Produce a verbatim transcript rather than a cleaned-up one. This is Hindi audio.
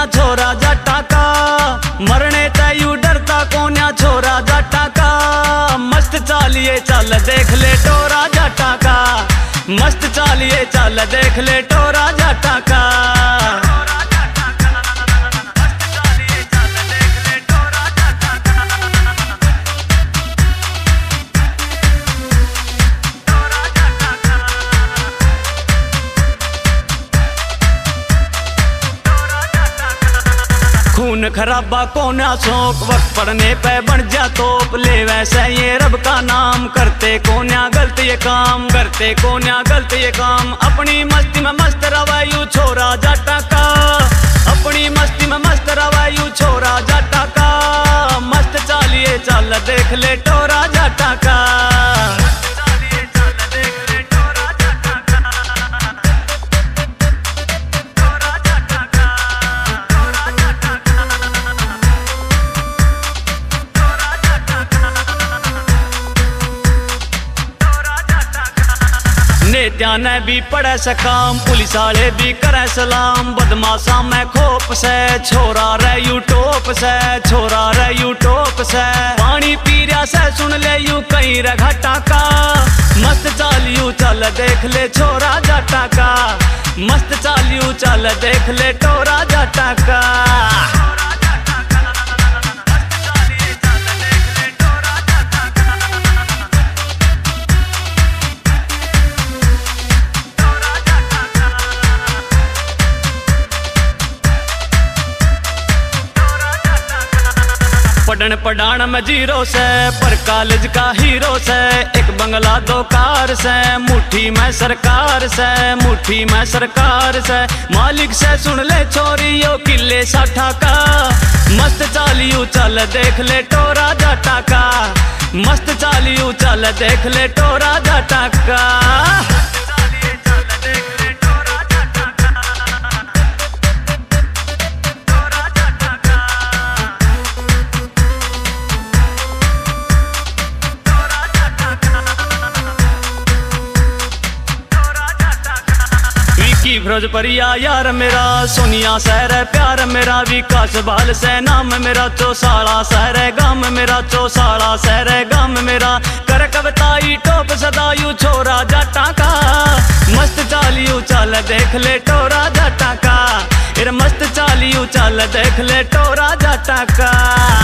छोरा जटा का, मरने तयू डरता कोन्या छोरा जटा का। मस्त चालिए चल देख ले टोरा जटा का, मस्त चालिए चल देख ले टोरा जटा का। खून खराबा कोन्या शौक, वक्त पड़ने पे बन जा तोप ले वैसे ये रब का नाम। करते कोन्या गलत ये काम, करते कोन्या गलत ये काम। अपनी मस्ती में मस्त रवायू छोरा जटा का, अपनी मस्ती में मस्त रवायू छोरा जटा का। मस्त चालिए चल देख ले टोरा जटा का। नेत्या ने भी पढ़े सकाम, पुलिस वाले भी करे सलाम। बदमाशा में खोप से छोरा रे यू टोप से, छोरा रे यू टोप से। पानी पी रहा से सुन ले यू कहीं रे घाटा का। मस्त चालियू चल देख ले छोरा जटा का, मस्त चालियू चल देख ले टोरा जटा का। पढ़न पढ़ान में जीरो से, पर कॉलेज का हीरो से। एक बंगला दो कार से, मुट्ठी में सरकार से, मुट्ठी में सरकार से। मालिक से सुन ले छोरियो किले साठा का। मस्त चालियू चल देख ले टोरा जटा का, मस्त चालियू चल देख ले टोरा जटा का। फिरोजपुरिया यार मेरा, सोनिया शहर है प्यार मेरा। विकास बाल से नाम मेरा, चौसाला शहर है गाम मेरा, चौसाला शहर है गाम मेरा। कर कविताई टोप सदायू छोरा जटा का। मस्त चालियू चल देख ले टोरा जटा का, मस्त चालियू चल देख ले टोरा जटा का।